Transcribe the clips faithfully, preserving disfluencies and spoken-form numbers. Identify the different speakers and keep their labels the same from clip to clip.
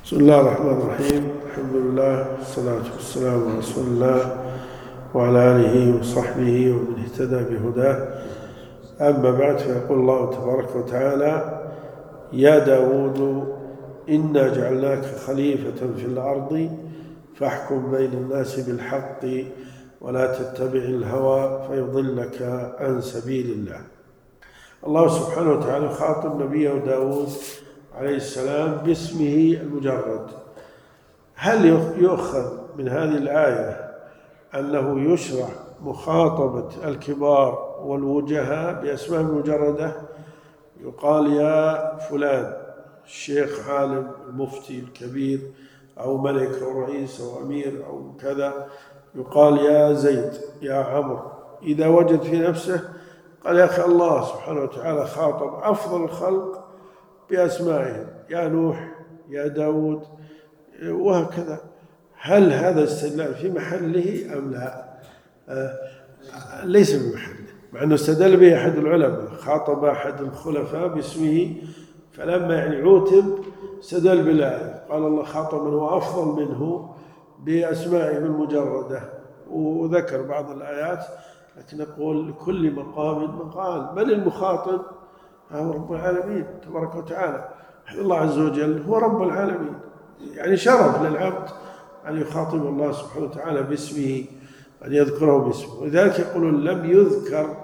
Speaker 1: بسم الله الرحمن الرحيم. الحمد لله والصلاة والسلام على رسول الله وعلى آله وصحبه ومن اهتدى بهداه. أما بعد، فيقول الله تبارك وتعالى: يا داود إنا جعلناك خليفة في الأرض فاحكم بين الناس بالحق ولا تتبع الهوى فيضلك عن سبيل الله. الله سبحانه وتعالى خاطب نبيه داود عليه السلام باسمه المجرد. هل يؤخذ من هذه الآية أنه يشرع مخاطبة الكبار والوجهاء بأسماء المجردة؟ يقال يا فلان، الشيخ عالم المفتي الكبير أو ملك أو رئيس أو أمير أو كذا، يقال يا زيد، يا عمرو. إذا وجد في نفسه قال يا أخي الله سبحانه وتعالى خاطب أفضل الخلق بأسمائهم، يا نوح، يا داود، وهكذا. هل هذا استدلال في محله أم لا؟ آه ليس في محله، مع أنه استدل به أحد العلماء، خاطب أحد الخلفاء باسمه، فلما يعني عوتب استدل بالآية، قال الله خاطب من هو أفضل منه بأسمائهم المجردة، وذكر بعض الآيات. لكن نقول لكل مقام مقال. من المخاطب؟ هو رب العالمين تبارك وتعالى. الله عز وجل هو رب العالمين، يعني شرف للعبد أن يخاطب الله سبحانه وتعالى باسمه، أن يذكره باسمه. ولذلك يقولون لم يذكر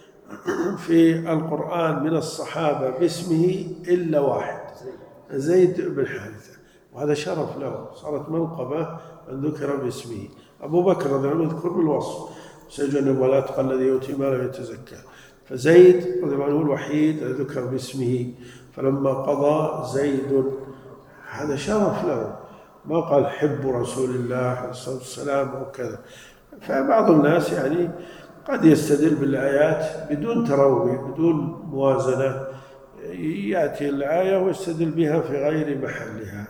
Speaker 1: في القرآن من الصحابة باسمه إلا واحد، زيد بن حارثة، وهذا شرف له، صارت منقبة أن ذكر باسمه. أبو بكر رضي الله عنه يذكر بالوصف: سيجنب ولا يتقى الذي يؤتي ماله يتزكى. فزيد رضي الله عنه الوحيد ذكر باسمه، فلما قضى زيد، هذا شرف له، ما قال حب رسول الله عليه الصلاة والسلام أو كذا. فبعض الناس يعني قد يستدل بالآيات بدون تروي، بدون موازنة، يأتي الآية ويستدل بها في غير محلها.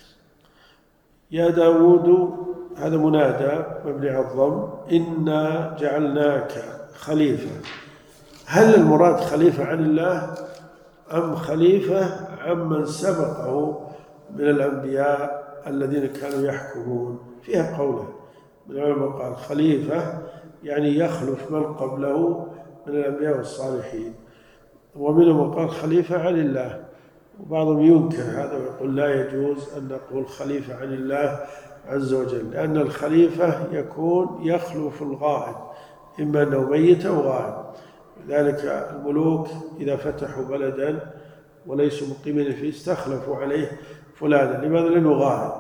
Speaker 1: يا داود، هذا منادى مبني على الضم، إنا جعلناك خليفة. هل المراد خليفة عن الله أم خليفة عمن سبقه من الأنبياء الذين كانوا يحكمون؟ فيها قولا من العلماء، قال خليفة يعني يخلف من قبله من الأنبياء والصالحين، ومنهم قال خليفة عن الله. وبعضهم ينكر هذا ويقول لا يجوز أن نقول خليفة عن الله عز وجل، لأن الخليفة يكون يخلف الغائب، إما أنه ميت أو غائب. لذلك الملوك إذا فتحوا بلدا وليسوا مقيمين فيه استخلفوا عليه فلانا، لماذا؟ لأنه غائب.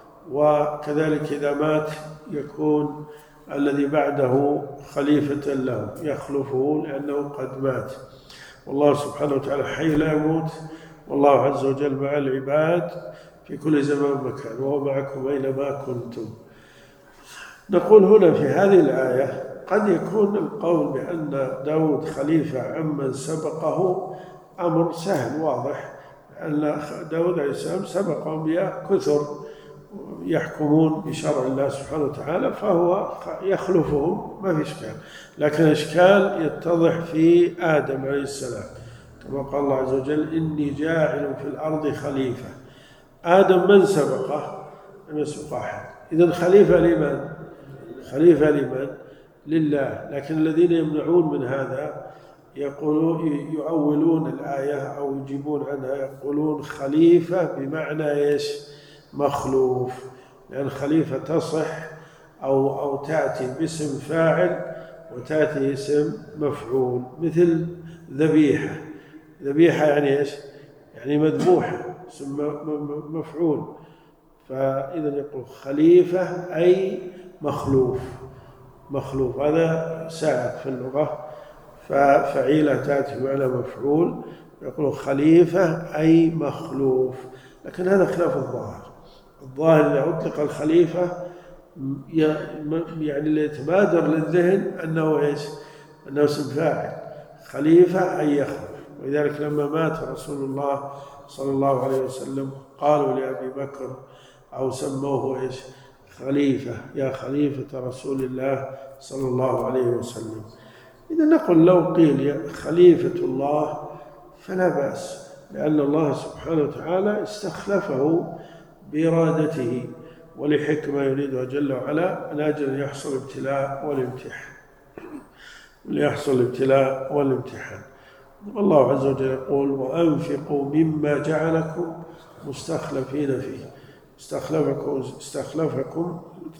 Speaker 1: وكذلك إذا مات يكون الذي بعده خليفة له يخلفه لأنه قد مات. والله سبحانه وتعالى حي لا يموت، والله عز وجل مع العباد في كل زمان مكان، وهو معكم أينما كنتم. نقول هنا في هذه الآية قد يكون القول بأن داود خليفة عمن سبقه أمر سهل واضح، لأن داود عليه السلام سبق أنبياء كثر يحكمون بشرع الله سبحانه وتعالى، فهو يخلفهم، ما في إشكال. لكن الإشكال يتضح في آدم عليه السلام، كما قال الله عز وجل: إني جاعل في الأرض خليفة. آدم من سبقه؟ لم يسبق أحد. إذن خليفة لمن؟ خليفة لمن؟ لله. لكن الذين يمنعون من هذا يقولون، يؤولون الآية أو يجيبون عنها، يقولون خليفة بمعنى إيش؟ مخلوف، لأن خليفة تصح أو أو تأتي باسم فاعل وتأتي اسم مفعول، مثل ذبيحة. ذبيحة يعني إيش؟ يعني مذبوحة، اسم مفعول. فإذا يقول خليفة أي مخلوف. مخلوف هذا سائغ في اللغة، ففعيلة تأتي بمعنى مفعول، يقول خليفة أي مخلوف. لكن هذا خلاف الظاهر. الظاهر إذا أطلق الخليفة يعني اللي يتبادر للذهن أنه إيش؟ أنه اسم فاعل، خليفة أي يخلف. ولذلك لما مات رسول الله صلى الله عليه وسلم قالوا لأبي بكر أو سموه إيش؟ خليفة، يا خليفة رسول الله صلى الله عليه وسلم. إذا نقول لو قيل يا خليفة الله فلا بأس، لأن الله سبحانه وتعالى استخلفه بإرادته ولحكمة يريدها جل وعلا من أجل أن يحصل ابتلاء والامتحان ليحصل الابتلاء والامتحان. والله عز وجل يقول وأنفقوا مما جعلكم مستخلفين فيه استخلفكم, استخلفكم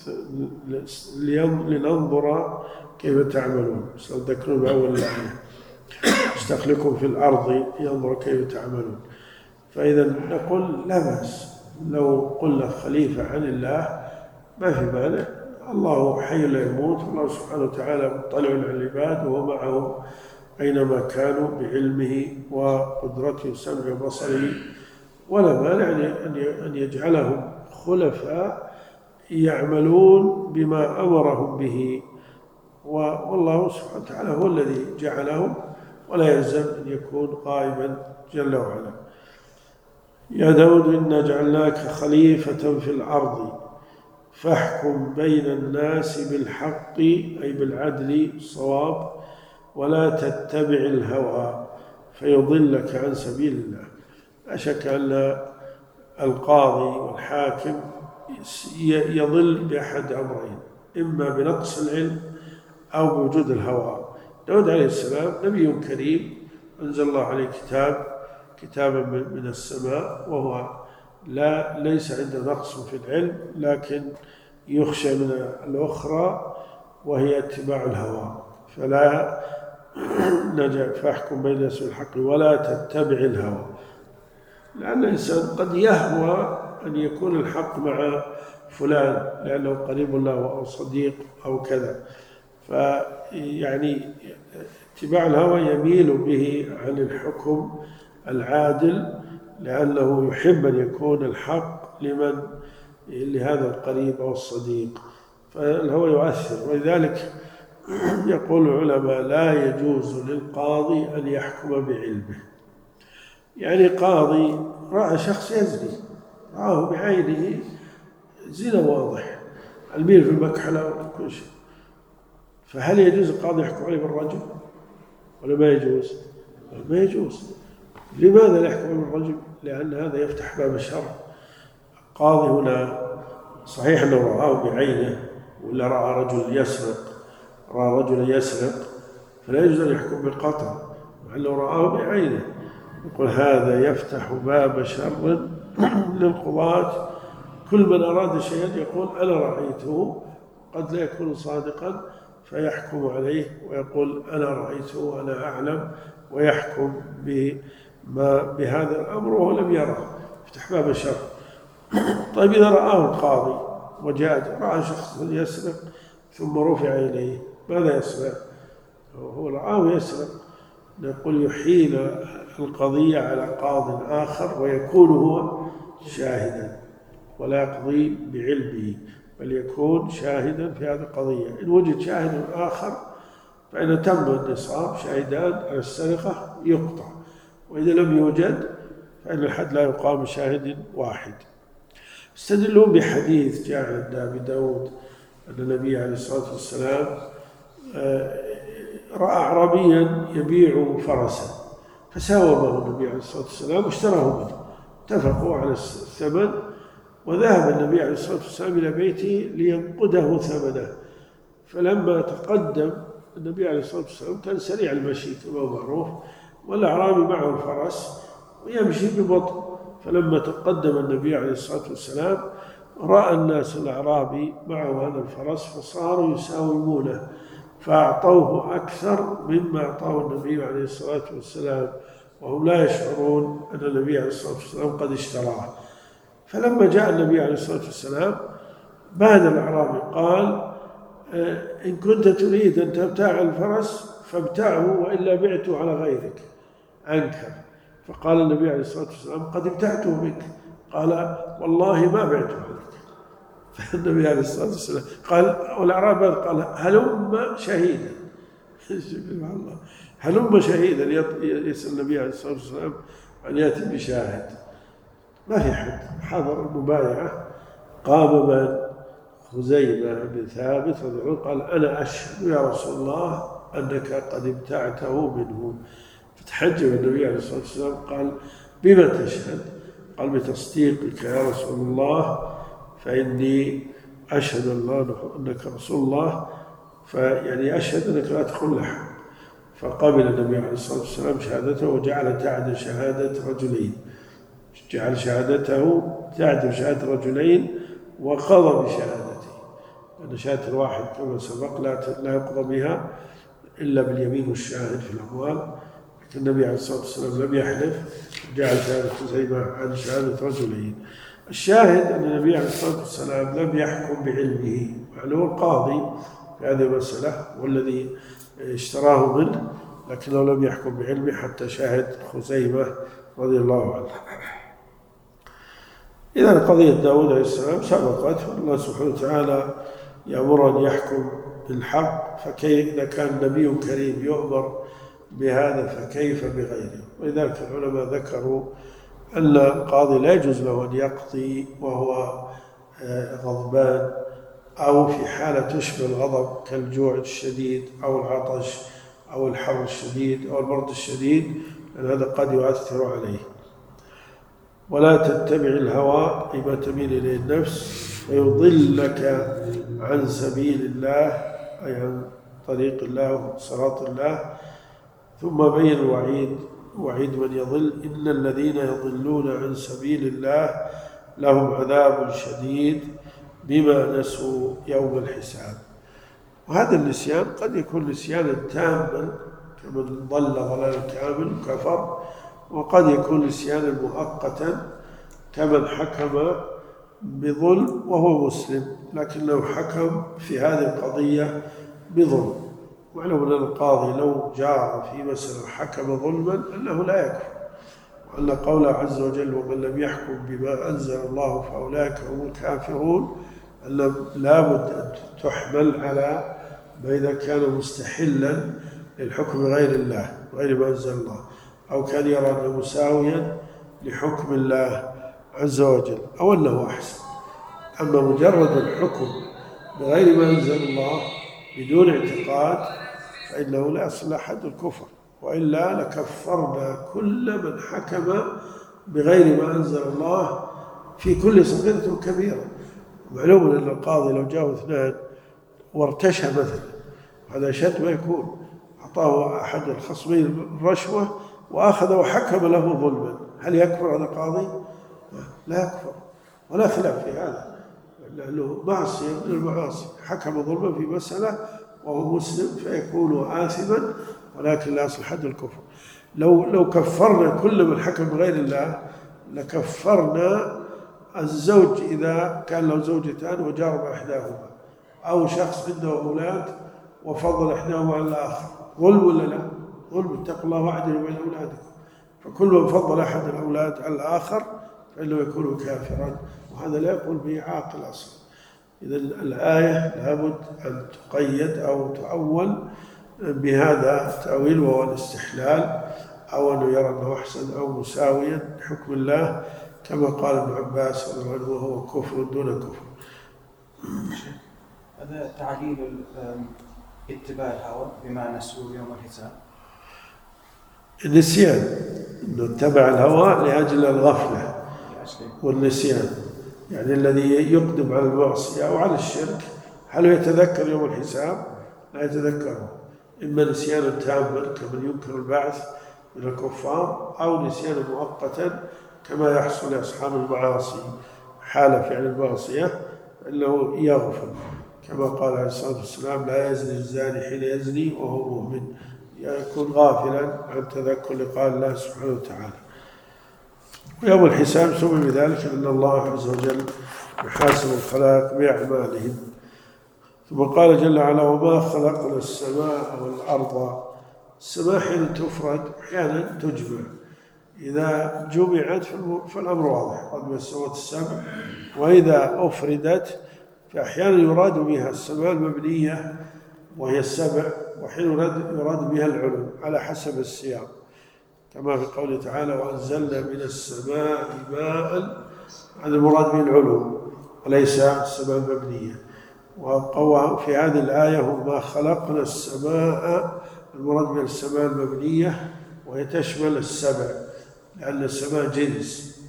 Speaker 1: لننظر كيف تعملون. تذكرون بأول الآية استخلفكم في الأرض ينظر كيف تعملون. فإذا نقول لا بأس لو قلنا خليفة عن الله ما في مانع، الله حي لا يموت، الله سبحانه وتعالى مطلع على العباد وهو معهم أينما كانوا بعلمه وقدرته وسمعه وبصره، ولا مانع أن يجعلهم خلفاء يعملون بما أمرهم به، والله سبحانه وتعالى هو الذي جعلهم ولا يلزم أن يكون غائبا جل وعلا. يا داود إنا جعلناك خليفة في الأرض فاحكم بين الناس بالحق أي بالعدل الصواب ولا تتبع الهوى فيضلك عن سبيل الله. لا شك أن القاضي والحاكم يضل بأحد أمرين، إما بنقص العلم أو بوجود الهوى. داود عليه السلام نبي كريم أنزل الله عليه كتاب كتابا من السماء، وهو لا ليس عنده نقص في العلم، لكن يخشى من الأخرى وهي اتباع الهوى. فلا نجع فاحكم بين الناس بالحق ولا تتبع الهوى، لأن الإنسان قد يهوى أن يكون الحق مع فلان لأنه قريب له أو صديق أو كذا، فيعني اتباع الهوى يميل به عن الحكم العادل لأنه يحب أن يكون الحق لمن لهذا القريب أو الصديق، فالهوى يؤثر. ولذلك يقول العلماء لا يجوز للقاضي أن يحكم بعلمه. يعني قاضي رأى شخص يزني، رآه بعينه زنا واضح، الميل في المكحلة وكل شيء، فهل يجوز القاضي يحكم عليه بالرجم ولا ما يجوز؟ ما يجوز. لماذا لا يحكم بالرجم؟ لأن هذا يفتح باب الشر. القاضي هنا صحيح أنه رآه بعينه، ولا رأى رجل يسرق، رأى رجل يسرق فلا يجوز أن يحكم بالقطع، مع أنه رآه بعينه. يقول هذا يفتح باب شر للقضاة. كل من أراد شيئا يقول أنا رأيته، قد لا يكون صادقا فيحكم عليه ويقول أنا رأيته وأنا أعلم، ويحكم بما بهذا الأمر وهو لم يره، يفتح باب الشر. طيب إذا رآه القاضي وجاء رأى شخص يسرق ثم رفع إليه، ماذا يصنع؟ هو رآه يسرق، نقول يحيل القضية على قاض آخر ويكون هو شاهدا ولا يقضي بعلمه، بل يكون شاهدا في هذه القضية. إن وجد شاهد آخر فإن تم النصاب شاهدان على السرقة يقطع، وإذا لم يوجد فإن الحد لا يقام شاهد واحد. استدلون بحديث جاء عند أبي داود أن النبي عليه الصلاة والسلام رأى أعرابيا يبيع فرسا فساومه النبي عليه الصلاة والسلام واشتراه منه، اتفقوا على الثمن، وذهب النبي عليه الصلاة والسلام إلى بيته لينقده ثمنه. فلما تقدم النبي عليه الصلاة والسلام كان سريع المشي كما هو معروف، والأعرابي معه الفرس ويمشي ببطء، فلما تقدم النبي عليه الصلاة والسلام رأى الناس الأعرابي معه هذا الفرس فصاروا يساومونه، فأعطوه أكثر مما أعطاه النبي عليه الصلاة والسلام، وهم لا يشعرون أن النبي عليه الصلاة والسلام قد اشتراه. فلما جاء النبي عليه الصلاة والسلام بعد الأعرابي قال إن كنت تريد أن تبتاع الفرس فابتعه وإلا بعته على غيرك. أنكر، فقال النبي عليه الصلاة والسلام قد ابتعته بك، قال والله ما بعته عليك. فالنبي عليه الصلاة والسلام قال، والأعرابي قال هلم شهيدا الله هلم شهيدا، يسأل النبي عليه الصلاة والسلام أن يأتي بشاهد. ما في حد حضر المبايعة. قام من خزيمة بن ثابت رضي الله عنه قال أنا أشهد يا رسول الله أنك قد ابتعته منه. فتحجب النبي عليه الصلاة والسلام قال بما تشهد؟ قال بتصديقك يا رسول الله فإني أشهد الله أنك رسول الله، فيعني أشهد أنك لا تخل لحم. فقبل النبي عليه الصلاة والسلام شهادته وجعل تعدل شهادة رجلين، جعل شهادته تعدل شهادة رجلين وقضى بشهادته، لأن شهادة الواحد كما سبق لا يقضى بها إلا باليمين والشاهد في الأموال، لكن النبي عليه الصلاة والسلام لم يحلف، جعل شهادته زي ما عن شهادة رجلين. الشاهد أن النبي عليه الصلاة والسلام لم يحكم بعلمه، معلوم القاضي في هذه المسألة والذي اشتراه منه، لكنه لم يحكم بعلمه حتى شاهد خزيمة رضي الله عنه. إذا قضية داود عليه السلام سبقت، والله سبحانه وتعالى يأمر أن يحكم بالحق، فكيف إذا كان نبي كريم يؤمر بهذا فكيف بغيره؟ ولذلك العلماء ذكروا أن القاضي لا يجوز له أن يقضي وهو غضبان أو في حالة تشبه الغضب كالجوع الشديد أو العطش أو الحر الشديد أو البرد الشديد، لأن هذا قد يؤثر عليه. ولا تتبع الهوى لما تميل إليه النفس فيضلك عن سبيل الله، أي عن طريق الله وصراط الله. ثم بين الوعيد، وعيد من يضل: إن الذين يضلون عن سبيل الله لهم عذاب شديد بما نسوا يوم الحساب. وهذا النسيان قد يكون نسيانا تاما كمن ضل ضلالا كامل كفر، وقد يكون نسيانا مؤقتا كمن حكم بظلم وهو مسلم لكنه حكم في هذه القضية بظلم. معلوم أن القاضي لو جار في مسألة حكم ظلما أنه لا يكفر، وأن قوله عز وجل: ومن لم يحكم بما أنزل الله فأولئك هم الكافرون، أن لابد أن تحمل على ما إذا كان مستحلا للحكم بغير الله غير ما أنزل الله، أو كان يرى أنه مساويا لحكم الله عز وجل أو أنه أحسن. أما مجرد الحكم بغير ما أنزل الله بدون اعتقاد فإنه لا يصل حد الكفر، وإلا لكفرنا كل من حكم بغير ما أنزل الله في كل صغيرة كبيرة. معلوم أن القاضي لو جاءوا اثنان وارتشى مثلا، هذا شد ما يكون، أعطاه أحد الخصمين رشوة وأخذ وحكم له ظلما، هل يكفر هذا قاضي؟ لا يكفر، ولا خلاف في هذا، لأنه معصية من المعاصي، حكم ظلما في مسألة وهو مسلم فيكون آثما، ولكن لا يصل حد الكفر. لو لو كفرنا كل من حكم بغير الله لكفرنا الزوج إذا كان له زوجتان وجارب إحداهما، أو شخص عنده أولاد وفضل إحداهما على الآخر، ظلم ولا لا؟ ظلم. اتقوا الله واعدلوا بين أولادكم، فكل من فضل أحد الأولاد على الآخر فإنه يكون كافرا، وهذا لا يقول به عاقل أصلا. إذا الآية لابد أن تقيد أو تؤول بهذا التأويل وهو الاستحلال، أو أنه يرى أنه أحسن أو مساويا لحكم الله كما قال ابن عباس رضي الله عنه: وهو كفر دون كفر.
Speaker 2: هذا تعليل اتباع الهوى بما نسوا يوم الحساب.
Speaker 1: النسيان، أنه اتبع الهوى لأجل الغفلة والنسيان، يعني الذي يقدم على المعصية أو على الشرك هل يتذكر يوم الحساب؟ لا يتذكره، إما نسيانا تاما كمن ينكر البعث من الكفار، أو نسيانا مؤقتا كما يحصل لأصحاب المعاصي حال فعل المعصية فإنه يغفل، كما قال عليه الصلاة والسلام: لا يزني الزاني حين يزني وهو مؤمن، يكون غافلا عن تذكر لقاء الله سبحانه وتعالى. ويوم الحساب سمي بذلك أن الله عز وجل يحاسب الخلائق بأعمالهم. ثم قال جل وعلا: وما خلقنا السماء والأرض. السماء حين تفرد أحيانا تجمع، إذا جمعت فالأمر واضح، قد مسوت السبع، وإذا أفردت فأحيانا يراد بها السماء المبنية وهي السبع، وحين يراد بها العلو على حسب السياق، كما في قوله تعالى: وأنزلنا من السماء ماء. هذا المراد به العلو وليس السماء المبنية. وفي هذه الآية: وما خلقنا السماء، المراد من السماء المبنية وهي تشمل السبع، لأن السماء جنس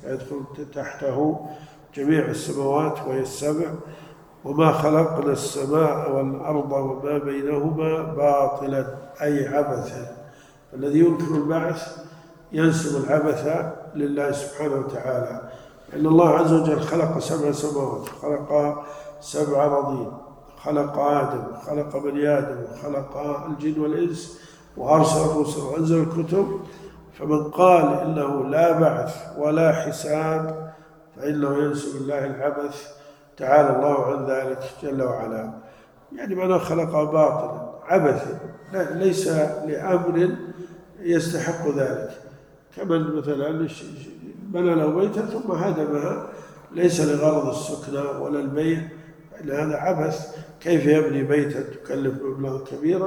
Speaker 1: يدخل تحته جميع السماوات وهي السبع. وما خلقنا السماء والأرض وما بينهما باطلا أي عبثا. الذي ينكر البعث ينسب العبث لله سبحانه وتعالى، إن الله عز وجل خلق سبع سماوات، خلق سبع أراضين، خلق آدم، خلق بني آدم، خلق الجن والإنس، وأرسل الرسل وأنزل الكتب. فمن قال إنه لا بعث ولا حساب فإنه ينسب الله العبث، تعالى الله عن ذلك جل وعلا. يعني معناه خلق باطلا عبثا ليس لأمر يستحق ذلك، كمن مثلا بنى له بيتا ثم هدمها ليس لغرض السكنى ولا البيع، فإن هذا عبث. كيف يبني بيتا تكلف مبلغا كبيرا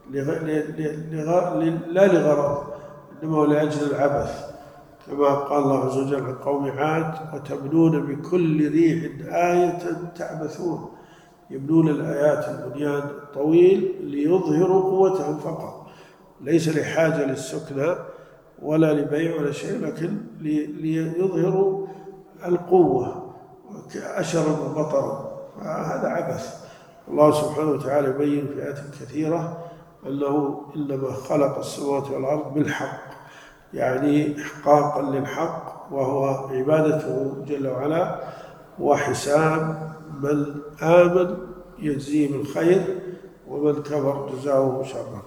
Speaker 1: لا لغرض، إنما هو لأجل العبث، كما قال الله عز وجل عن قوم عاد: وتبنون بكل ريح آية تعبثون. يبنون الآيات البنيان الطويل ليظهروا قوتهم فقط، ليس لحاجة للسكنى ولا لبيع ولا شيء، لكن ليظهروا القوة أشرا وبطرا، فهذا عبث. الله سبحانه وتعالى يبين في آيات كثيرة أنه إنما خلق السماوات والأرض بالحق، يعني إحقاقا للحق وهو عبادته جل وعلا، وحساب من آمن يجزيه بالخير ومن كفر جزاؤه شرا.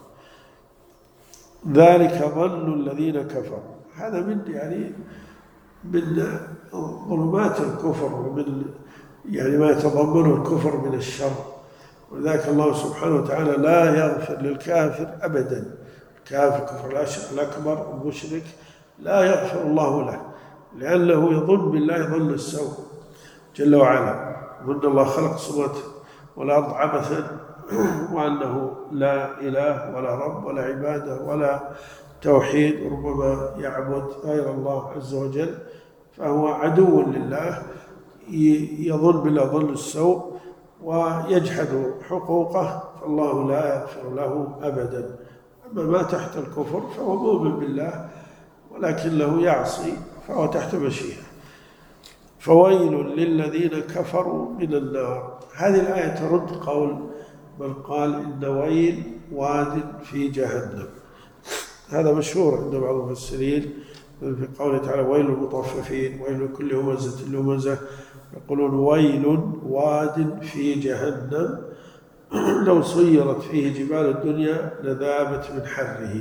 Speaker 1: ذلك ظن الذين كفروا. هذا من يعني من ظلمات الكفر ومن يعني ما يتضمنه الكفر من الشر. ولذلك الله سبحانه وتعالى لا يغفر للكافر أبدا. الكافر كفر الأكبر المشرك لا يغفر الله له، لأنه يظن بالله ظن السوء جل وعلا، وأن الله خلق السماوات والأرض عبثا، وأنه لا إله ولا رب ولا عبادة ولا توحيد، ربما يعبد غير الله عز وجل، فهو عدو لله، يظن بالله ظن السوء ويجحد حقوقه، فالله لا يغفر له أبدا. أما ما تحت الكفر فهو مؤمن بالله ولكنه يعصي فهو تحت مشيئة. فويل للذين كفروا من النار. هذه الآية ترد قول من قال إن ويل واد في جهنم. هذا مشهور عند بعض المفسرين في قوله تعالى: ويل للمطففين، ويل لكل همزة لمزة. يقولون ويل واد في جهنم لو صيرت فيه جبال الدنيا لذابت من حره.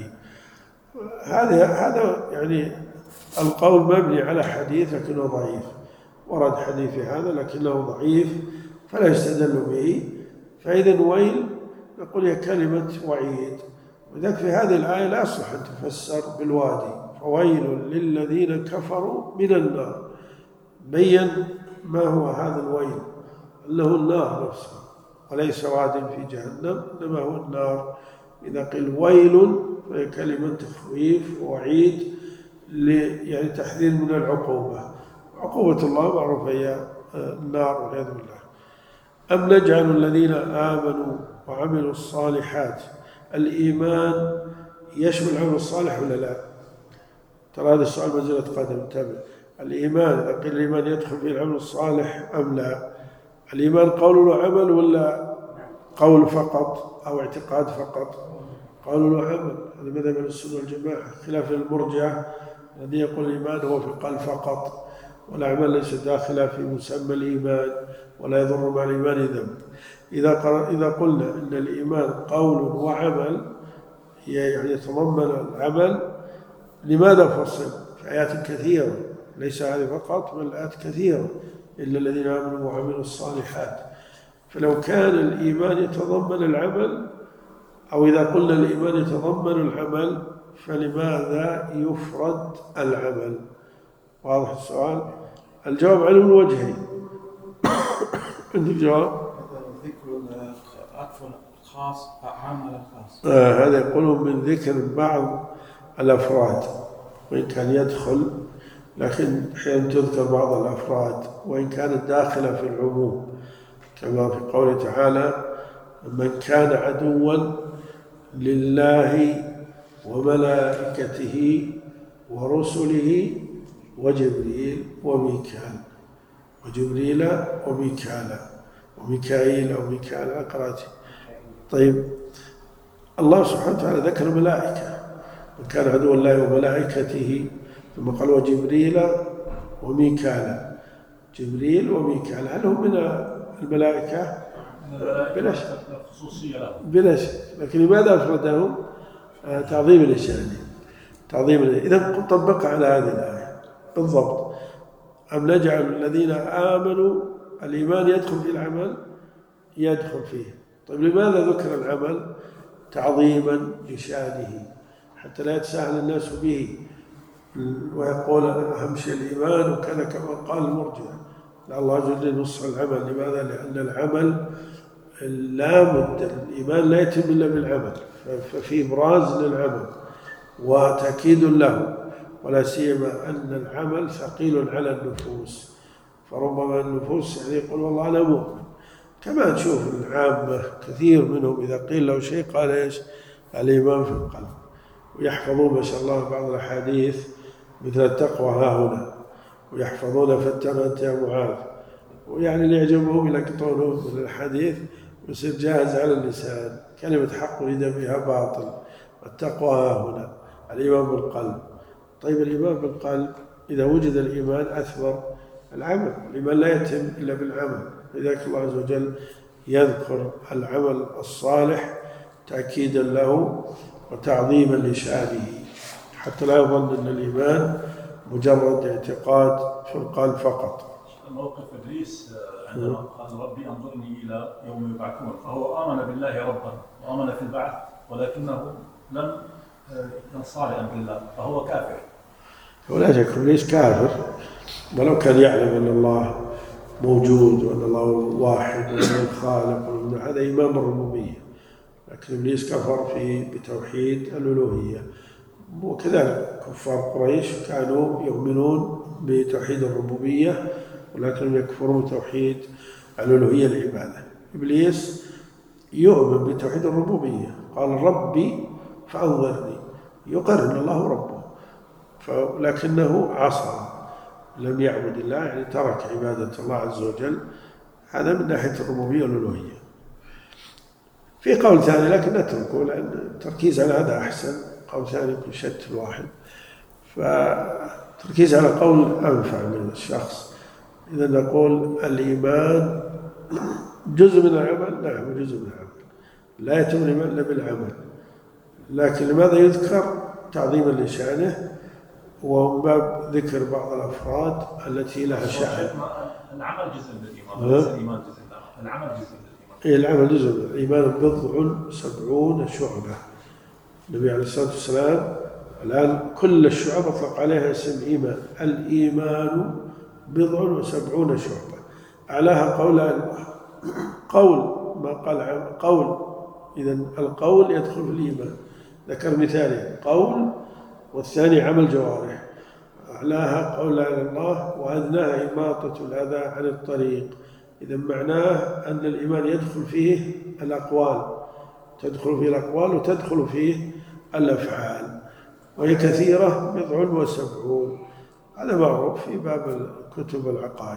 Speaker 1: هذا هذا يعني القول مبني على حديث لكنه ضعيف، ورد حديث في هذا لكنه ضعيف فلا يستدل به. فإذا ويل نقول هي كلمة وعيد، وذلك في هذه الآية لا يصح أن تفسر بالوادي. فويل للذين كفروا من النار، بين ما هو هذا الويل، أنه النار نفسها وليس واد في جهنم، إنما هو النار. إذا قيل ويل فهي كلمة تخويف ووعيد، يعني تحذير من العقوبة. عقوبة الله معروفة هي النار والعياذ بالله. أم نجعل الذين آمنوا وعملوا الصالحات. الإيمان يشمل العمل الصالح ولا لا؟ ترى هذا السؤال منزلة قدم. انتبه، الإيمان إذا قيل الإيمان يدخل في العمل الصالح أم لا؟ الإيمان قول وعمل ولا قول فقط أو اعتقاد فقط؟ قول وعمل. هذا مذهب أهل السنة والجماعة، خلاف المرجئة الذي يقول الإيمان هو في القلب فقط، والأعمال ليست داخلة في مسمى الإيمان ولا يضر مع الإيمان ذنب. إذا إذا قلنا أن الإيمان قول وعمل يعني يتضمن العمل، لماذا فصل في آيات كثيرة؟ ليس هذه فقط بل آيات كثيرة: إلا الذين آمنوا وعملوا الصالحات. فلو كان الإيمان يتضمن العمل، أو إذا قلنا الإيمان يتضمن العمل، فلماذا يفرد العمل؟ واضح السؤال؟ الجواب على الوجهين. عندك جواب؟
Speaker 2: ذكر عطف الخاص عام على الخاص.
Speaker 1: آه هذا يقولون من ذكر بعض الأفراد، وإن كان يدخل، لكن حين تذكر بعض الأفراد وإن كانت داخلة في العموم، كما في قوله تعالى: من كان عدوا لله وملائكته ورسله وجبريل وميكال، وجبريل وميكال وميكائيل أو ميكال أقرأتي. طيب الله سبحانه وتعالى ذكر الملائكة، من كان عدوا الله وملائكته، ثم قال وجبريل وميكال. جبريل وميكال هل هم من الملائكة؟ بلا شك، بلا شك، لكن لماذا أفردهم؟ تعظيم لشأنه، تعظيم. إذا طبق على هذه الآية بالضبط. أم نجعل الذين آمنوا الإيمان يدخل في العمل؟ يدخل فيه. طيب لماذا ذكر العمل؟ تعظيما لشأنه، حتى لا يتساهل الناس به ويقول أهم شيء الإيمان وكذا كما قال المرجئة. الله عز وجل نص العمل. لماذا؟ لأن العمل لا بد، الإيمان لا يتم إلا بالعمل، ففي إبراز للعمل وتأكيد له، ولا سيما أن العمل ثقيل على النفوس، فربما النفوس يعني يقول والله أنا مؤمن. كما نشوف العامة كثير منهم إذا قيل له شيء قال إيش؟ الإيمان في القلب، ويحفظون ما شاء الله بعض الأحاديث مثل التقوى ها هنا، ويحفظون فتنة يا معاذ، ويعني اللي يعجبهم يلقطونه من الحديث ويصير جاهز على اللسان. كلمة حق ولد بها باطل، التقوى ها هنا، الإيمان بالقلب. طيب الإيمان بالقلب إذا وجد الإيمان أثمر العمل، الإيمان لا يتم إلا بالعمل. لذلك الله عز وجل يذكر العمل الصالح تأكيدا له وتعظيما لشأنه، حتى لا يظن أن الإيمان مجرد اعتقاد في القلب فقط.
Speaker 3: موقف إبليس عندما قال ربي أنظرني إلى يوم يبعثون، فهو آمن بالله ربا وآمن في البعث، ولكنه لم ينصاع لأمر الله، فهو كافر.
Speaker 1: ولا شك إبليس كافر، ولو كان يعلم أن الله موجود وأن الله واحد وأن الخالق، وأن هذا إيمان بالربوبية، لكن إبليس كفر في بتوحيد الألوهية. وكذلك كفار قريش كانوا يؤمنون بتوحيد الربوبية ولكن يكفرون بتوحيد الألوهية العبادة. إبليس يؤمن بتوحيد الربوبية، قال ربي فأنظرني، يقر أن الله ربه، لكنه عصى، لم يعبد الله، يعني ترك عبادة الله عز وجل. هذا من ناحية الربوبية والألوهية. في قول ثاني لكن نتركه لأن التركيز على هذا أحسن، قول ثاني يكون شت الواحد، فتركيز على قول أنفع من الشخص. إذا نقول الإيمان جزء من العمل، نعم جزء من العمل، لا يتم الإيمان إلا بالعمل، لكن لماذا يذكر؟ تعظيما لشأنه، ومن باب ذكر بعض الأفراد التي لها شأن.
Speaker 3: العمل جزء من الإيمان، ليس الإيمان جزء من العمل. العمل جزء من الإيمان.
Speaker 1: إيه العمل جزء من الإيمان، بضع سبعون شعبة. النبي عليه الصلاة والسلام الآن كل الشعب أطلق عليها اسم إيمان. الإيمان بضع وسبعون شعبة، أعلاها قول قول ما قال قول. إذن القول يدخل في الإيمان، ذكر مثالين، قول والثاني عمل جوارح. أعلاها قول لا إله إلا الله، وأدناها إماطة الأذى عن الطريق. إذا معناه أن الإيمان يدخل فيه الأقوال، تدخل فيه الأقوال وتدخل فيه الأفعال، وهي كثيرة، بضع وسبعون. هذا معروف في باب كتب العقائد.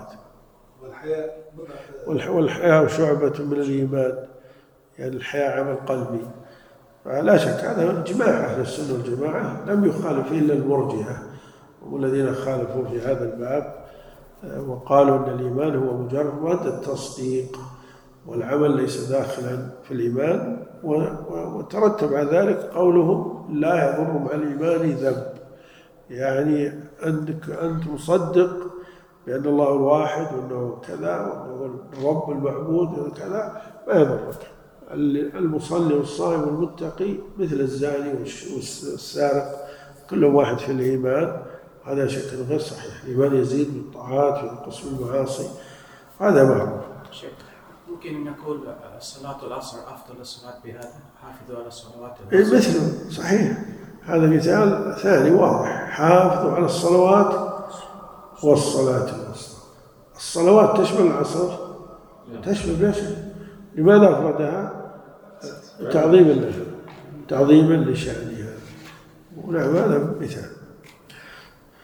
Speaker 1: والحياء شعبة من الإيمان، يعني الحياء عمل قلبي. فلا شك هذا إجماع أهل السنة والجماعة، لم يخالف إلا المرجئة والذين خالفوا في هذا الباب وقالوا أن الإيمان هو مجرد التصديق والعمل ليس داخلا في الإيمان. وترتب على ذلك قولهم لا يضر مع الإيمان ذنب، يعني أنك أنت مصدق بأن الله الواحد وأنه كذا وأنه الرب المعبود وكذا، ما يضرك. المصلي والصائم والمتقي مثل الزاني والسارق، كلهم واحد في الإيمان. هذا شكل غير صحيح. الإيمان يزيد بالطاعات وينقص بالمعاصي، هذا معروف.
Speaker 2: ممكن نقول صلاة العصر أفضل الصلاة بهذا، حافظوا على الصلوات.
Speaker 1: مثله صحيح، هذا مثال ثاني واضح، حافظوا على الصلوات والصلاة الوسطى. الصلوات تشمل العصر؟ تشمل ليش؟ لماذا أفردها؟ تعظيما لها، تعظيما لشأنها. ونعم هذا مثال.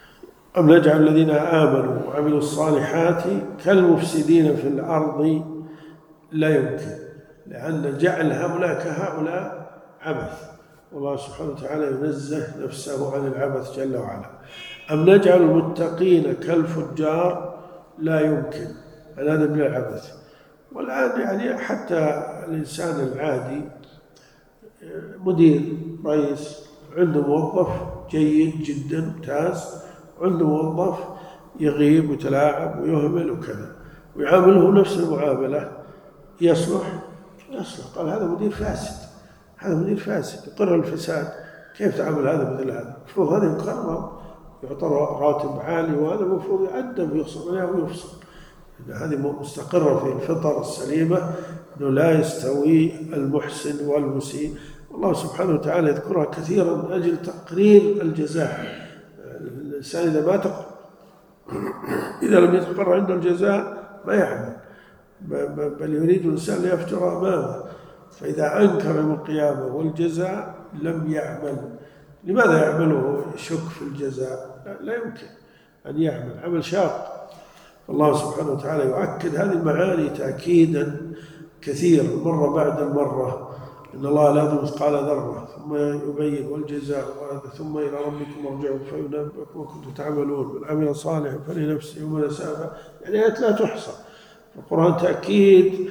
Speaker 1: أم نجعل الذين آمنوا وعملوا الصالحات كالمفسدين في الأرض لا يمكن، لأن جعل هؤلاء كهؤلاء عبث، والله سبحانه وتعالى ينزه نفسه عن العبث جل وعلا. أم نجعل المتقين كالفجار لا يمكن، هذا من العبث. والآن يعني حتى الإنسان العادي، مدير رئيس عنده موظف جيد جدا ممتاز، عنده موظف يغيب ويتلاعب ويهمل وكذا، ويعامله نفس المعاملة، يصلح يصلح قال هذا مدير فاسد، هذا مدير فاسد يقر الفساد، كيف تعامل هذا مثل هذا؟ المفروض هذا يكرم، يعطى راتب عالي، وهذا المفروض يؤدب ويفصل عليه ويفصل. هذه مستقرة في الفطر السليمة أنه لا يستوي المحسن والمسيء، والله سبحانه وتعالى يذكرها كثيرا من أجل تقرير الجزاء. الإنسان إذا ما تق... إذا لم يتقرر عنده الجزاء ما يعمل، بل يريد الإنسان ليفتر أمامه، فإذا أنكر يوم القيامة والجزاء لم يعمل. لماذا يعمله يشك في الجزاء؟ لا, لا يمكن أن يعمل، عمل شاق. الله سبحانه وتعالى يؤكد هذه المعاني تأكيدا كثيرا مرة بعد المرة، إن الله لا يظلم مثقال ذرة، ثم يبين والجزاء، ثم إلى ربكم مرجعكم فينبئكم ما كنتم تعملون، من عمل صالحا فلنفسه ومن أساء، يعني آيات لا تحصى. القرآن تأكيد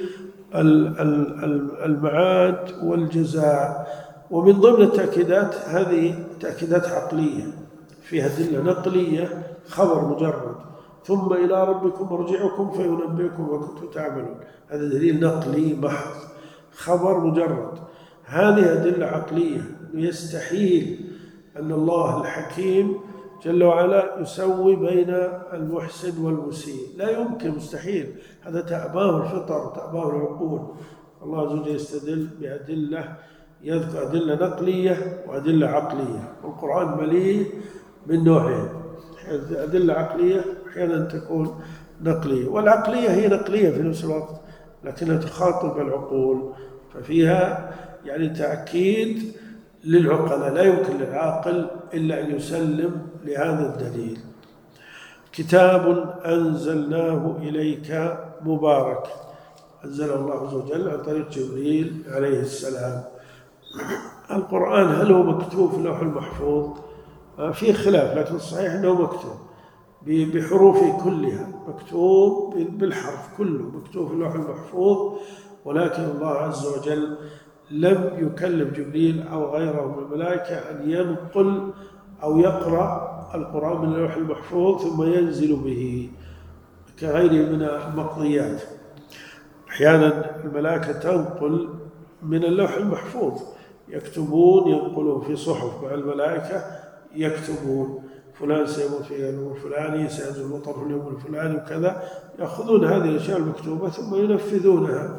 Speaker 1: المعاد والجزاء. ومن ضمن التأكيدات هذه تأكيدات عقلية فيها أدلة نقلية، خبر مجرد، ثم إلى ربكم مرجعكم فينبئكم ما كنتم تعملون، هذا دليل نقلي محض، خبر مجرد. هذه أدلة عقلية، يستحيل أن الله الحكيم جل وعلا يسوي بين المحسن والمسيء، لا يمكن، مستحيل، هذا تأباه الفطر وتأباه العقول. الله عز وجل يستدل بأدلة، يذكر أدلة نقلية وأدلة عقلية، والقرآن مليء من نوعين، أدلة عقلية أحيانا تكون نقلية، والعقلية هي نقلية في نفس الوقت لكنها تخاطب العقول، ففيها يعني تأكيد للعقلاء، لا يمكن للعاقل إلا أن يسلم لهذا الدليل. كتاب أنزلناه إليك مبارك، أنزله الله عز وجل عن طريق جبريل عليه السلام. القرآن هل هو مكتوب في اللوح المحفوظ؟ في خلاف، لكن الصحيح أنه مكتوب بحروفه كلها، مكتوب بالحرف كله، مكتوب في اللوح المحفوظ، ولكن الله عز وجل لم يكلف جبريل أو غيره من الملائكة أن ينقل أو يقرأ القرآن من اللوح المحفوظ ثم ينزل به كغيره من المقضيات. أحيانا الملائكة تنقل من اللوح المحفوظ، يكتبون، ينقلون في صحف مع الملائكة، يكتبون فلان سيموت في اليوم الفلاني، سينزل المطر في اليوم الفلاني وكذا، يأخذون هذه الأشياء المكتوبة ثم ينفذونها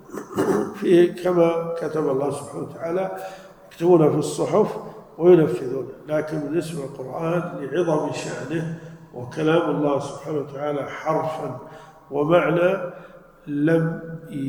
Speaker 1: في كما كتب الله سبحانه وتعالى، يكتبونها في الصحف وينفذونها. لكن بالنسبة للقرآن لعظم شأنه وكلام الله سبحانه وتعالى حرفا ومعنى، لم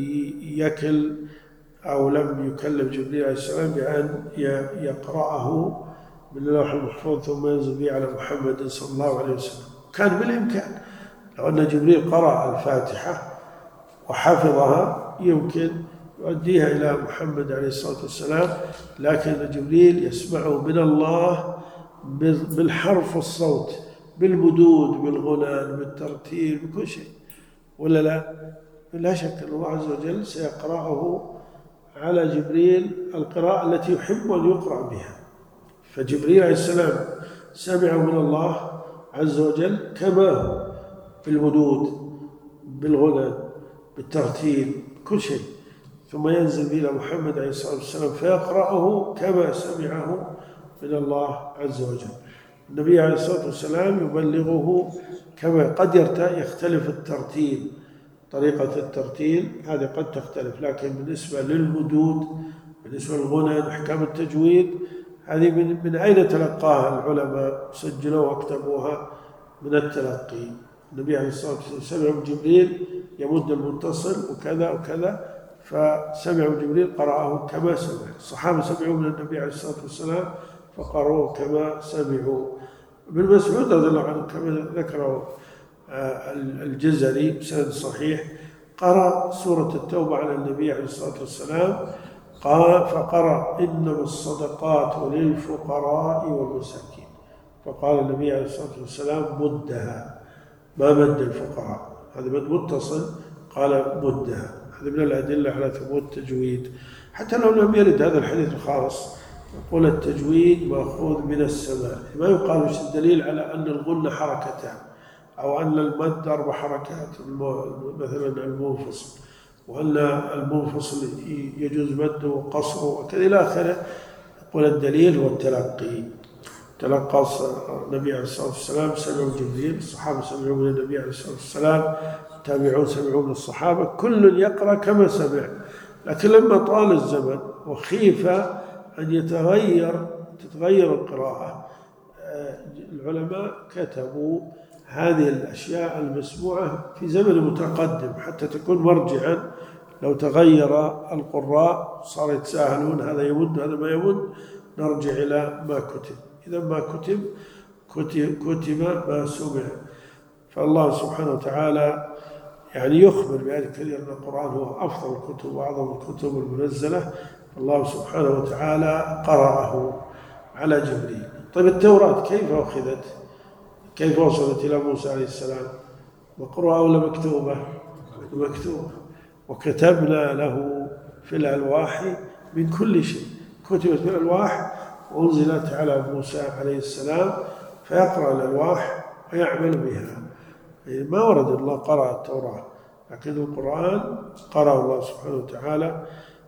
Speaker 1: يكل أو لم يكلف جبريل عليه السلام بأن يقرأه من اللوح المحفوظ ثم ينزل به على محمد صلى الله عليه وسلم. كان بالإمكان لو أن جبريل قرأ الفاتحة وحفظها يمكن يؤديها إلى محمد عليه الصلاة والسلام، لكن جبريل يسمعه من الله بالحرف والصوت، بالمدود، بالغنان، بالترتيل، بكل شيء، ولا لا؟ لا شك أن الله عز وجل سيقرأه على جبريل القراءة التي يحب أن يقرأ بها. فجبريل عليه السلام سمع من الله عز وجل كما بالمدود، بالغنى، بالترتيل، كل شيء، ثم ينزل به إلى محمد عليه الصلاة والسلام فيقرأه كما سمعه من الله عز وجل. النبي عليه الصلاة والسلام يبلغه كما قد يختلف الترتيل، طريقة الترتيل هذه قد تختلف، لكن بالنسبة للمدود، بالنسبة للغنى، أحكام التجويد، هذه من, من أين تلقاها العلماء؟ سجلوها واكتبوها من التلقي. النبي عليه الصلاة والسلام سمع من جبريل يمد المتصل وكذا وكذا، فسمع جبريل قرأه كما سمع. الصحابة سمعوا من النبي عليه الصلاة والسلام فقرأوه كما سمعوا. ابن مسعود رضي الله عنه كما ذكره الجزري بسند صحيح قرأ سورة التوبة على النبي عليه الصلاة والسلام، قال فقرأ إنما الصدقات للفقراء والمساكين، فقال النبي عليه الصلاة والسلام مدها، ما مد الفقراء، هذا مد متصل، قال مدها. هذا من الأدلة على ثبوت التجويد، حتى لو لم يرد هذا الحديث الخاص يقول التجويد مأخوذ من السماء، ما يقال وش الدليل على أن الغنة حركتان أو أن المد أربع حركات مثلا المنفصل، وأن المنفصل يجوز مده وقصره وكذا إلى آخره. يقول الدليل هو التلقي، تلقى النبي عليه الصلاة والسلام سمعوا جبريل، الصحابة سمعوا من النبي عليه الصلاة والسلام، التابعون سمعوا من الصحابة، كل يقرأ كما سمع. لكن لما طال الزمن وخيف أن يتغير تتغير القراءة، العلماء كتبوا هذه الأشياء المسموعة في زمن متقدم حتى تكون مرجعا، لو تغير القراء صار يتساهلون هذا يمد هذا ما يمد، نرجع إلى ما كتب. إذا ما كتب كتب, كتب ما سمع. فالله سبحانه وتعالى يعني يخبر بهذا كثير أن القرآن هو أفضل الكتب وأعظم الكتب المنزلة، الله سبحانه وتعالى قرأه على جبريل. طيب التوراة كيف أخذت؟ كيف وصلت إلى موسى عليه السلام؟ مقروءة ولا مكتوبة؟ مكتوبة. وكتبنا له في الألواح من كل شيء، كتبت في الألواح وأنزلت على موسى عليه السلام فيقرأ الألواح ويعمل بها. ما ورد الله قرأ التوراة، لكن القرآن قرأ الله سبحانه وتعالى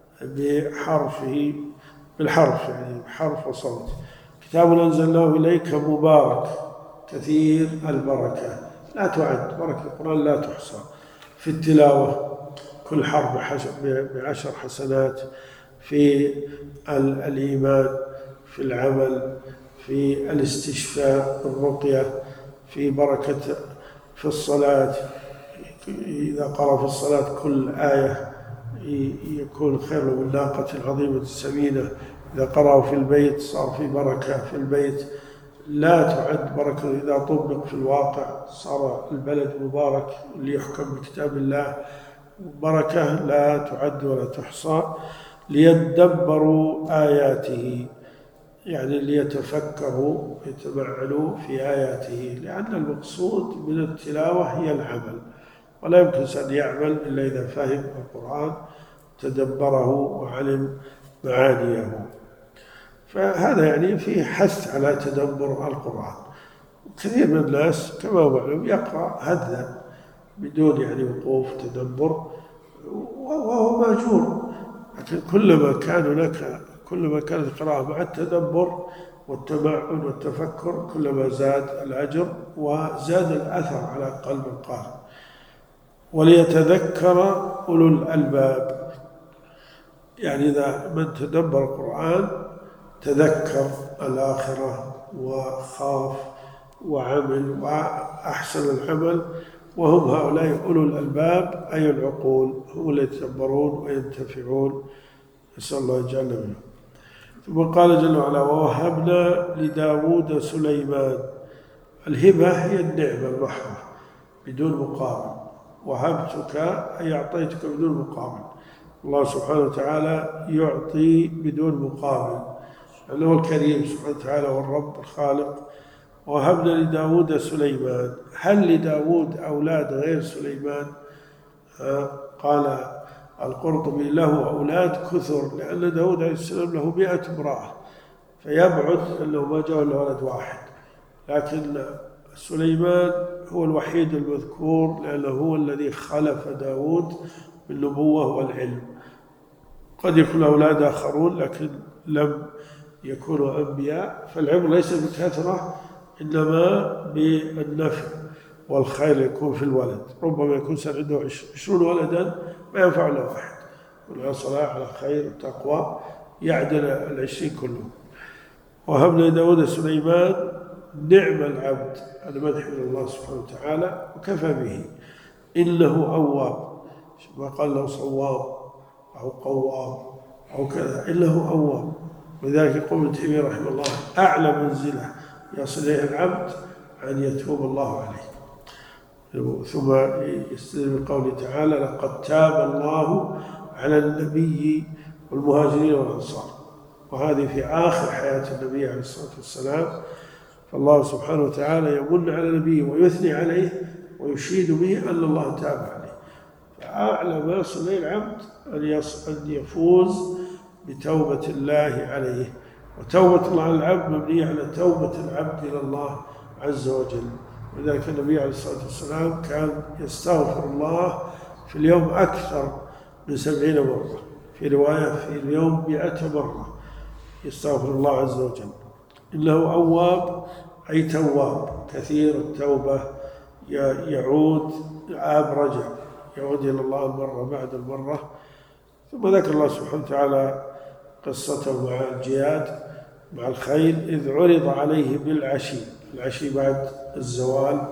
Speaker 1: بحرفه بالحرف، يعني بحرف وصوت. كتاب أنزلناه إليك مبارك كثير البركة، لا تعد بركة القرآن لا تحصى. في التلاوة كل حرف بعشر حسنات، في الإيمان، في العمل، في الاستشفاء الرقية، في بركة في الصلاة، إذا قرأ في الصلاة كل آية يكون خير من الناقة العظيمة السمينة، إذا قرأوا في البيت صار في بركة في البيت لا تعد بركة، إذا طبق في الواقع صار البلد مبارك اللي يحكم بكتاب الله، بركة لا تعد ولا تحصى. ليدبروا آياته، يعني ليتفكروا يتمعنوا في آياته، لأن المقصود من التلاوة هي العمل، ولا يمكن أن يعمل إلا إذا فهم القرآن تدبره وعلم معانيه. فهذا يعني فيه حث على تدبر القرآن. كثير من الناس كما هو معلوم يقرأ هذا بدون يعني وقوف تدبر، وهو ماجور، لكن كلما كان هناك كلما كانت القراءة مع التدبر والتمعن والتفكر كلما زاد الأجر وزاد الأثر على قلب القارئ. وليتذكر أولو الألباب، يعني إذا من تدبر القرآن تذكر الآخرة وخاف وعمل وأحسن العمل، وهم هؤلاء أولو الألباب أي العقول، هم اللي يتدبرون وينتفعون، نسأل الله يجعلنا منهم. ثم قال جل وعلا ووهبنا لداود سليمان. الهبة هي النعمة المحضة بدون مقابل، وهبتك أي أعطيتك بدون مقابل. الله سبحانه وتعالى يعطي بدون مقابل، لأنه الكريم سبحانه وتعالى والرب الخالق. وهبنا لداود سليمان. هل لداود أولاد غير سليمان؟ قال القرطبي له أولاد كثر، لأن داود عليه السلام له مئة امرأة، فيبعد أنه ما جاء إلا ولد واحد، لكن سليمان هو الوحيد المذكور لأنه هو الذي خلف داود بالنبوة والعلم. قد يكون أولاد آخرون لكن لم يكونوا أنبياء، فالعمر ليس بكثرة إنما بالنفع والخير يكون في الولد. ربما يكون سنة عنده عشرون ولدا ما ينفع له واحد، على صلاح على خير وتقوى يعدل العشرين كلهم. وهبنا لداود سليمان نعم العبد، هذا مدح من الله سبحانه وتعالى وكفى به. إنه أواب، ما قال له صواب أو قوام أو كذا، إنه أواب. ولذلك يقول ابن تيمية رحمه الله أعلى منزلة يصل إليه العبد أن يتوب الله عليه. ثم يستدل بقوله تعالى: لقد تاب الله على النبي والمهاجرين والأنصار. وهذه في آخر حياة النبي عليه الصلاة والسلام، فالله سبحانه وتعالى يمن على نبيه ويثني عليه ويشيد به أن الله تاب عليه. فأعلى ما يصل إليه العبد أن يفوز بتوبة الله عليه. وتوبة الله على العبد مبنية على توبة العبد إلى الله عز وجل. ولذلك النبي عليه الصلاة والسلام كان يستغفر الله في اليوم أكثر من سبعين مرة، في رواية في اليوم مئة مرة يستغفر الله عز وجل. إنه أواب أي تواب كثير التوبة، يعود عاب رجع، يعود إلى الله مرة بعد المرة. ثم ذكر الله سبحانه وتعالى قصته مع الجياد مع الخيل إذ عرض عليه بالعشي، العشي بعد الزوال.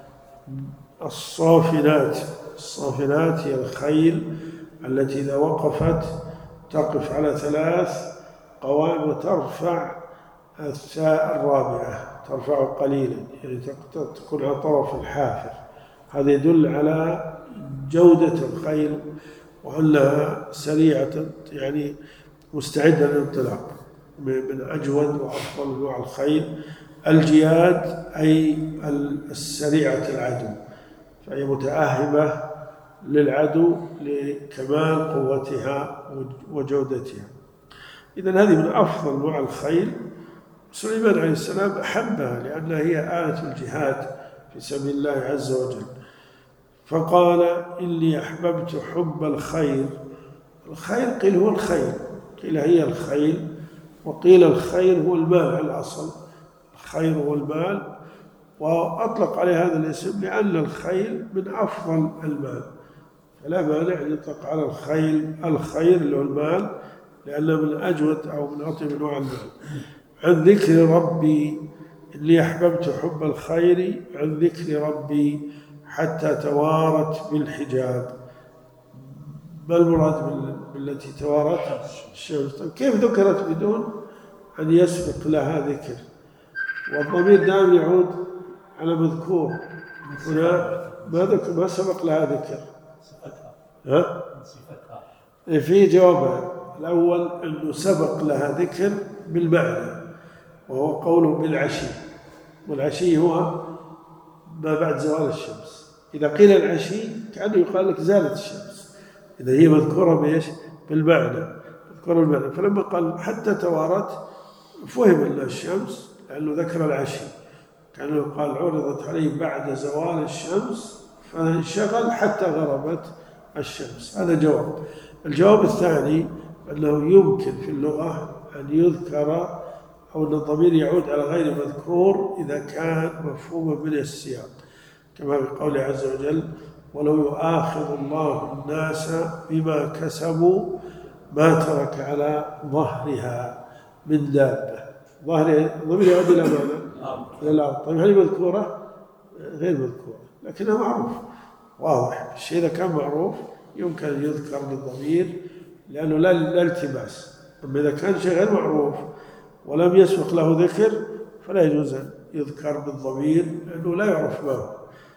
Speaker 1: الصافنات، الصافنات هي الخيل التي إذا وقفت تقف على ثلاث قوائم وترفع الثاء الرابعة، ترفع قليلا، يعني تكون على طرف الحافر. هذا يدل على جودة الخيل وأنها سريعة، يعني مستعدة للانطلاق، من أجود وأفضل نوع الخيل. الجياد أي السريعة العدو، فهي متأهبة للعدو لكمال قوتها وجودتها. إذن هذه من أفضل نوع الخيل. سليمان عليه السلام أحبها لأنها هي آلة الجهاد في سبيل الله عز وجل. فقال: إني أحببت حب الخير. الخير قيل هو الخيل، قيل هي الخيل، وقيل الخير هو المال على الأصل، الخير هو المال، وأطلق عليه هذا الاسم لأن الخيل من أفضل المال، فلا مانع أن يطلق على الخيل الخير اللي هو المال، لأنه من أجود أو من أطيب أنواع المال. عن ذكر ربي، إني أحببت حب الخير عن ذكر ربي حتى توارت بالحجاب. ما المراد بالتي توارت؟ الشمس. كيف ذكرت بدون أن يسبق لها ذكر؟ والضمير دائما يعود على مذكور، هنا ما ذكر، ما سبق لها ذكر. ها؟ في جوابها الأول أنه سبق لها ذكر بالمعنى، وهو قوله بالعشي، والعشي هو ما بعد زوال الشمس. إذا قيل العشي كأنه يقال لك زالت الشمس، إذا هي مذكورة بإيش؟ بالمعنى، مذكورة بالمعنى. فلما قال حتى توارت فهم أن الشمس، لأنه ذكر العشي، كأنه قال عرضت عليه بعد زوال الشمس فانشغل حتى غربت الشمس. هذا جواب. الجواب الثاني أنه يمكن في اللغة أن يذكر أو أن الضمير يعود على غير مذكور إذا كان مفهوما من السياق، كما في قوله عز وجل: ولو يؤاخذ الله الناس بما كسبوا ما ترك على ظهرها من دابة. ظهر الضمير يعود إلى ماذا؟ إلى الأرض. طيب هل مذكورة؟ غير مذكورة، لكنها معروف واضح. الشيء إذا كان معروف يمكن أن يذكر بالضمير لأنه لا لا التباس. أما إذا كان شيء غير معروف ولم يسبق له ذكر فلا يجوز أن يذكر بالضمير لأنه لا يعرف ما هو.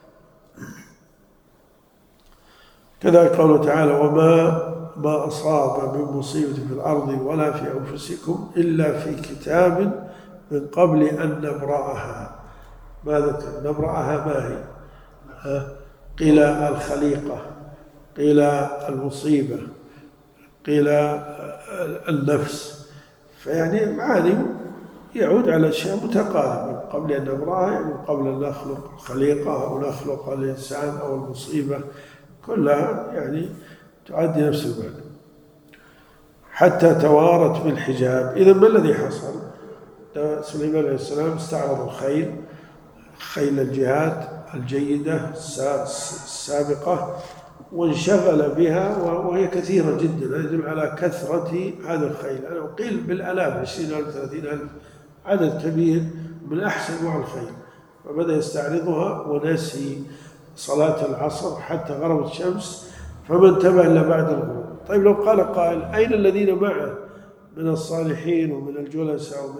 Speaker 1: كذا قوله تعالى: وما ما أصاب من مصيبة في الأرض ولا في أنفسكم إلا في كتاب من قبل أن نبرأها. ما ذكر نبرأها؟ ما هي؟ قيل الخليقة، قيل المصيبة، قيل النفس، فيعني معاني يعود على أشياء متقاربة. قبل أن نبرأها يعني قبل أن نخلق الخليقة أو نخلق الإنسان أو المصيبة، كلها يعني تعدي نفس المعنى. حتى توارت بالحجاب. إذا ما الذي حصل؟ سليمان عليه السلام استعرض الخيل، خيل الجهاد الجيدة السابقة، وانشغل بها وهي كثيرة جدا. هذا يدل على كثرة هذا الخيل. أنا أقيل بالآلاف، عشرين ألف ثلاثين ألف، عدد كبير من أحسن نوع الخيل. فبدأ يستعرضها ونسي صلاة العصر حتى غربت الشمس، فما انتبه إلا بعد الغروب. طيب لو قال قائل: أين الذين معه من الصالحين ومن الجلساء ومن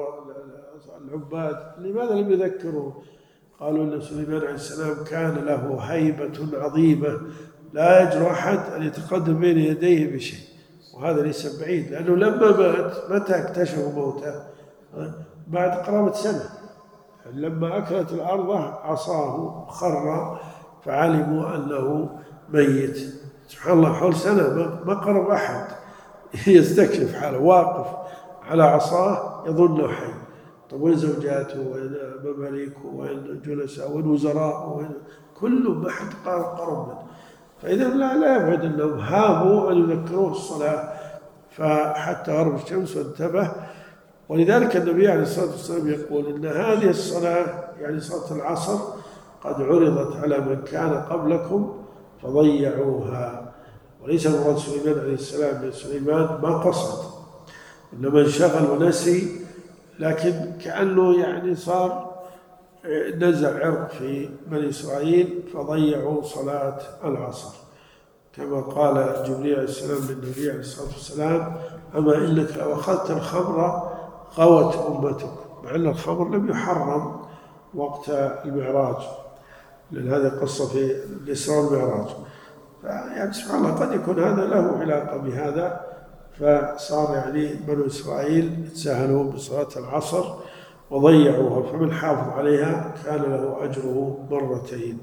Speaker 1: العباد لماذا لم يذكروا؟ قالوا أن سليمان عليه السلام كان له هيبة عظيمة لا يجرؤ أحد أن يتقدم بين يديه بشيء، وهذا ليس بعيد، لأنه لما مات متى اكتشفوا موته؟ بعد قرابة سنة، لما أكلت الأرض عصاه خر فعلموا أنه ميت. سبحان الله، حول سنة ما قرب أحد يستكشف حاله، واقف على عصاه يظنه حي. طيب وين زوجاته وين مماليكه وين جلساء وين وزراء وين كلهم ما حد قرب منه. فإذا لا لا يبعد أنهم هابوا أن يذكروه الصلاة، فحتى غرب الشمس وانتبه. ولذلك النبي عليه الصلاة والسلام يقول إن هذه الصلاة يعني صلاة العصر قد عرضت على من كان قبلكم فضيعوها. وليس مراد سليمان عليه السلام، سليمان ما قصد، إنما انشغل ونسي، لكن كأنه يعني صار نزع عرق في بني إسرائيل فضيعوا صلاة العصر، كما قال جبريل عليه السلام للنبي عليه الصلاة والسلام: أما إنك لو أخذت الخمر غوت أمتك، مع أن الخمر لم يحرم وقت المعراج، لأن هذه قصة في الإسراء والمعراج. يعني سبحان الله قد يكون هذا له علاقة بهذا، فصار يعني بنو إسرائيل يتساهلون بصلاة العصر وضيعوها، فمن حافظ عليها كان له أجره مرتين.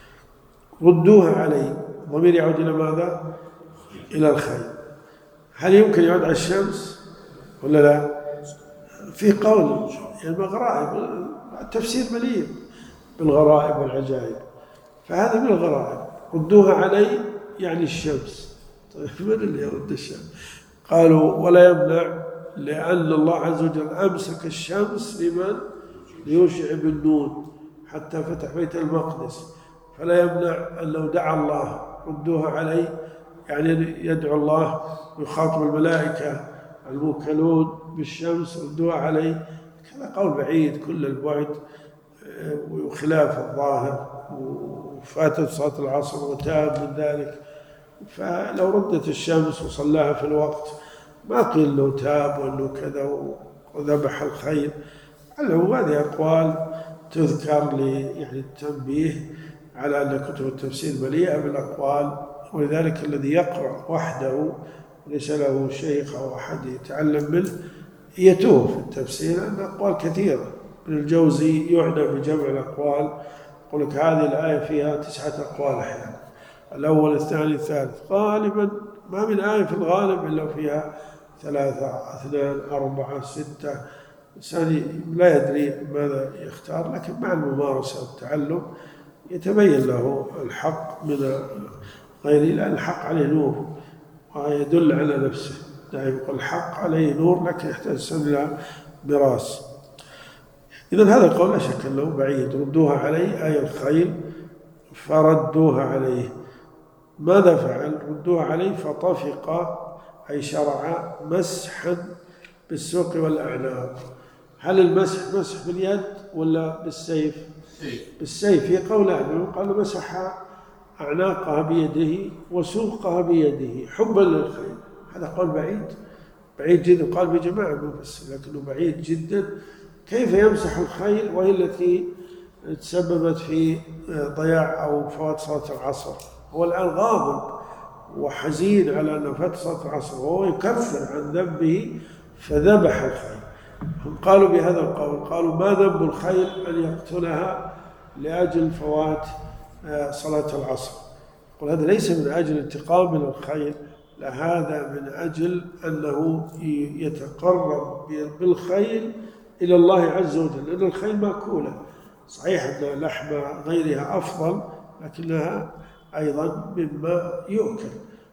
Speaker 1: ردوها علي، ضمير يعود إلى ماذا؟ إلى الخير. هل يمكن يعود على الشمس ولا لا؟ في قول يعني غرائب، التفسير مليء بالغرائب والعجائب، فهذا من الغرائب. ردوها علي يعني الشمس. طيب من اللي يرد الشمس؟ قالوا ولا يمنع، لأن الله عز وجل أمسك الشمس لمن؟ ليوشع بن نون حتى فتح بيت المقدس، فلا يمنع أن لو دعا الله ردوها علي يعني يدعو الله ويخاطب الملائكة الموكلون بالشمس ردوها علي. هذا قول بعيد كل البعد وخلاف الظاهر، وفاتت صلاة العصر وتاب من ذلك. فلو ردت الشمس وصلاها في الوقت ما قيل له تاب وأنه كذا وذبح الخير. هذه أقوال تذكر لي يعني التنبيه على أن كتب التفسير مليئة بالأقوال، ولذلك الذي يقرأ وحده ليس له شيخ أو أحد يتعلم منه يتوه في التفسير، لأن أقوال كثيرة. ابن الجوزي يعنى بجمع الأقوال، يقول لك هذه الآية فيها تسعة أقوال أحيانا، الأول الثاني الثالث، غالبا ما من آية في الغالب إلا فيها ثلاثة اثنان أربعة ستة. الإنسان لا يدري ماذا يختار، لكن مع الممارسة والتعلم يتبين له الحق من غيره، لأن الحق عليه نور ويدل على نفسه. دائما يقول الحق عليه نور لكن يحتاج إلى براس. إذن هذا القول لا شك أنه بعيد. ردوها عليه أي الخيل، فردوها عليه. ماذا فعل؟ ردوها عليه فطفق أي شرع مسحا بالسوق والأعناق. هل المسح مسح باليد ولا بالسيف؟ بالسيف. في قولان، قال مسح أعناقها بيده وسوقها بيده حبا للخيل. هذا قول بعيد بعيد جدا، قال بجماعة المفسرين لكنه بعيد جدا. كيف يمسح الخيل وهي التي تسببت في ضياع أو فوات صلاة العصر؟ هو الآن غاضب وحزين على أن فات صلاة العصر وهو يكفر عن ذنبه فذبح الخيل. هم قالوا بهذا القول، قالوا ما ذنب الخيل أن يقتلها لأجل فوات صلاة العصر؟ قل هذا ليس من أجل انتقام من الخيل، لا، هذا من أجل أنه يتقرب بالخيل إلى الله عز وجل، لأن الخيل مأكولة. صحيح أن لحم غيرها أفضل، لكنها أيضا مما يؤكل،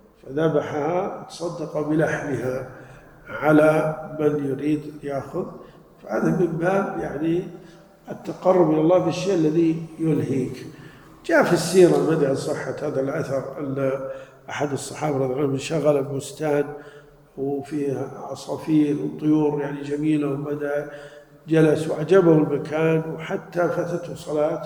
Speaker 1: فذبحها تصدق بلحمها على من يريد يأخذ. فهذا من باب يعني التقرب إلى الله بالشيء الذي يلهيك. جاء في السيرة مدى صحة هذا الأثر أن أحد الصحابة رضي الله عنهم شغل بستان وفيها عصافير وطيور يعني جميلة، وبدأ جلس وعجبه المكان وحتى فاتته صلاة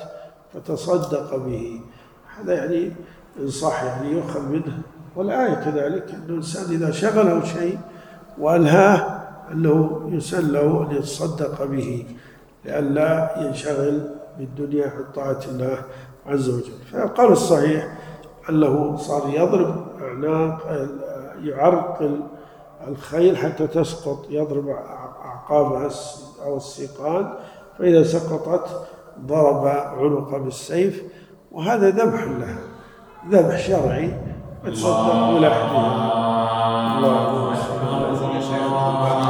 Speaker 1: فتصدق به. هذا يعني إن صح يعني يؤخذ منه. والآية كذلك أن الإنسان إذا شغله شيء وأنهاه أنه يسن له أن يتصدق به لئلا ينشغل بالدنيا عن طاعة الله عز وجل. فالقول الصحيح أنه صار يضرب أعناق يعرقل الخيل حتى تسقط، يضرب أعقابها أو السيقان، فإذا سقطت ضرب عنقها بالسيف، وهذا ذبح له، ذبح شرعي يتصدق بلحمها. الله